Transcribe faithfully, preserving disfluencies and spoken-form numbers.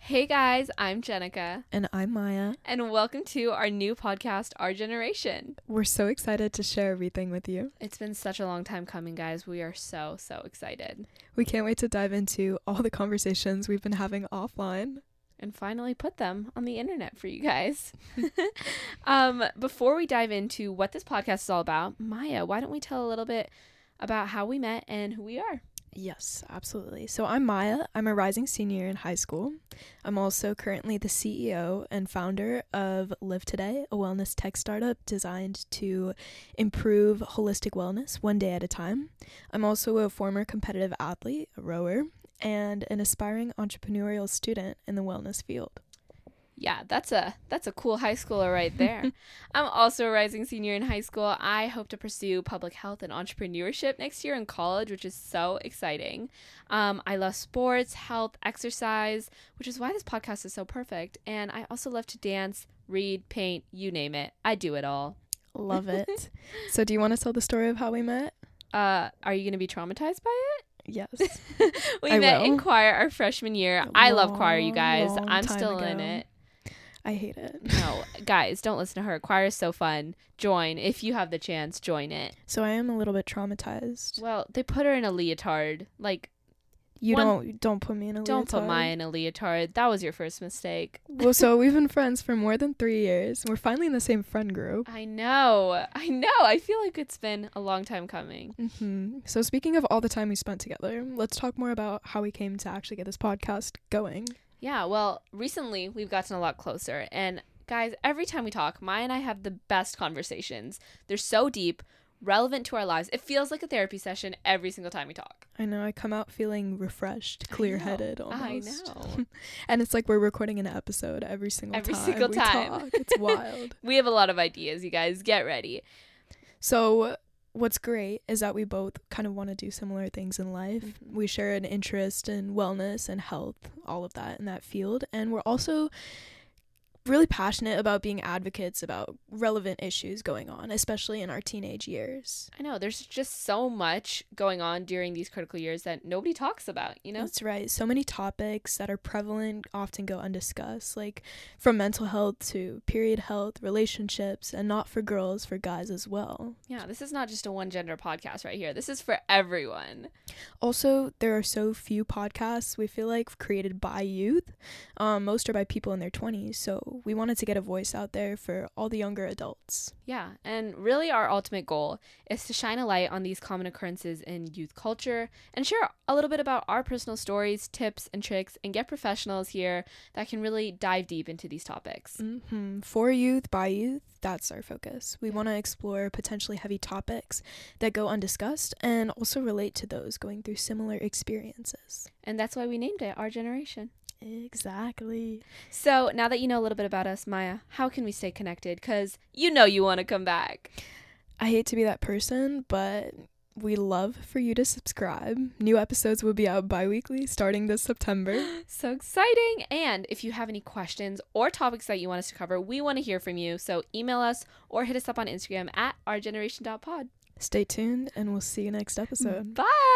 Hey guys, I'm Jenica. And I'm Maya. And welcome to our new podcast, Our Generation. We're so excited to share everything with you. It's been such a long time coming, guys. We are so, so excited. We can't wait to dive into all the conversations we've been having offline. And finally put them on the internet for you guys. um, before we dive into what this podcast is all about, Maya, why don't we tell a little bit about how we met and who we are? Yes, absolutely. So I'm Maya. I'm a rising senior in high school. I'm also currently the C E O and founder of Live Today, a wellness tech startup designed to improve holistic wellness one day at a time. I'm also a former competitive athlete, a rower, and an aspiring entrepreneurial student in the wellness field. Yeah, that's a that's a cool high schooler right there. I'm also a rising senior in high school. I hope to pursue public health and entrepreneurship next year in college, which is so exciting. Um, I love sports, health, exercise, which is why this podcast is so perfect. And I also love to dance, read, paint, you name it. I do it all. Love it. So do you want to tell the story of how we met? Uh, are you going to be traumatized by it? Yes. we I met will. in choir our freshman year. I love choir, you Long, guys. long I'm time still ago. in it. I hate it. No, guys, don't listen to her. Choir is so fun. Join. If you have the chance, join it. So I am a little bit traumatized. Well, they put her in a leotard. Like, You one- don't don't put me in a don't put leotard. Maya in a leotard. That was your first mistake. Well, so we've been friends for more than three years. We're finally in the same friend group. I know. I know. I feel like it's been a long time coming. hmm So speaking of all the time we spent together, let's talk more about how we came to actually get this podcast going. Yeah, well, recently we've gotten a lot closer. And guys, every time we talk, Maya and I have the best conversations. They're so deep, relevant to our lives. It feels like a therapy session every single time we talk. I know, I come out feeling refreshed, I clear-headed know. almost. I know. And it's like we're recording an episode every single Every time single we time. talk. It's wild. We have a lot of ideas, you guys. Get ready. So what's great is that we both kind of want to do similar things in life. Mhm. We share an interest in wellness and health, all of that in that field. And we're also really passionate about being advocates about relevant issues going on, especially in our teenage years. I know. There's just so much going on during these critical years that nobody talks about, you know? That's right. So many topics that are prevalent often go undiscussed, like from mental health to period health, relationships, and not for girls, for guys as well. Yeah, this is not just a one gender podcast right here. This is for everyone. Also, there are so few podcasts we feel like created by youth. Um, most are by people in their twenties. So we wanted to get a voice out there for all the younger adults. Yeah, and really our ultimate goal is to shine a light on these common occurrences in youth culture and share a little bit about our personal stories, tips, and tricks, and get professionals here that can really dive deep into these topics. Mm-hmm. For youth, by youth, that's our focus. We want to explore potentially heavy topics that go undiscussed and also relate to those going through similar experiences. And that's why we named it Our Generation. Exactly. So now that you know a little bit about us, Maya, how can we stay connected? Because you know you want to come back. I hate to be that person, but we love for you to subscribe. New episodes will be out bi-weekly starting this September. So exciting. And if you have any questions or topics that you want us to cover, we want to hear from you. So email us or hit us up on Instagram at our generation dot pod. Stay tuned and we'll see you next episode. Bye.